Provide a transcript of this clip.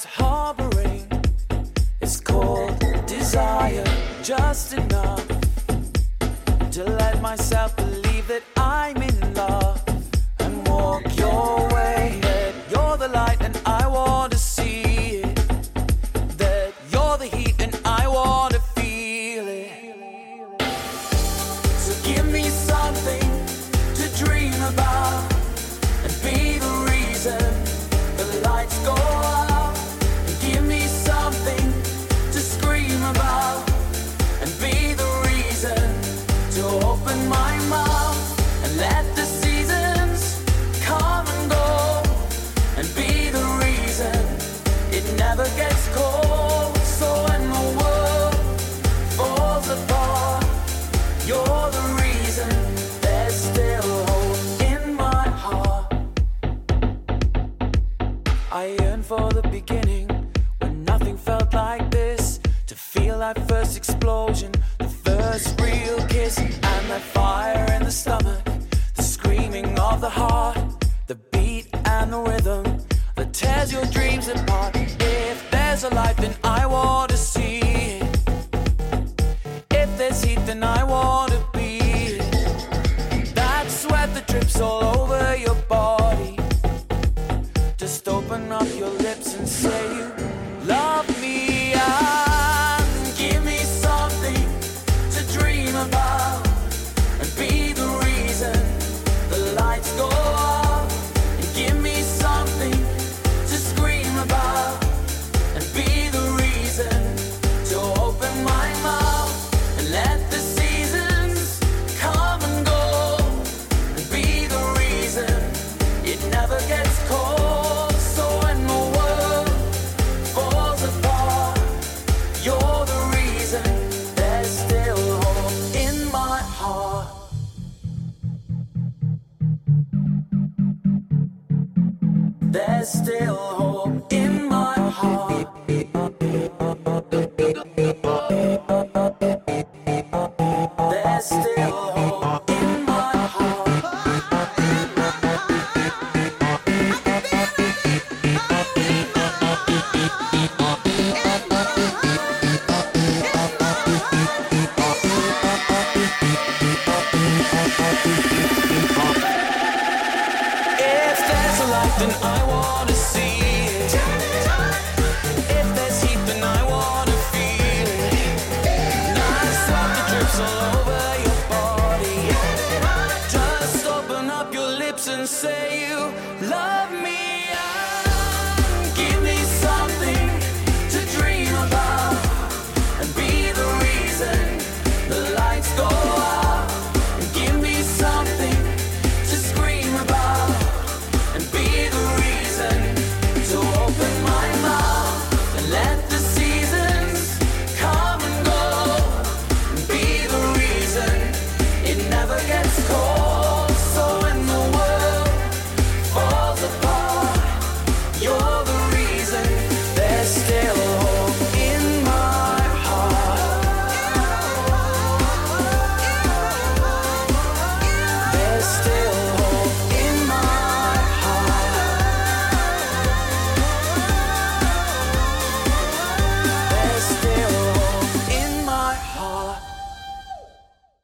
was harboring. It's called desire, just enough to let myself believe that I'm in love and walk your way. That you're the light and I want to see it. That you're the heat and I want to feel it. So give me something to dream about and be the reason the lights go out. And give me something to scream about and be the reason to open my mouth and let the seasons come and go and be the reason it never gets cold. So when the world falls apart, you're the reason there's still hope in my heart. I yearn for the beginning when nothing felt like this, to feel that first explosion, the first real kiss, and that fire in the stomach, the screaming of the heart, the beat and the rhythm that tears your dreams apart. If there's a light, then I want to see it. If there's heat, then I want to be it. That sweat that drips all over your body, just open up your lips and say you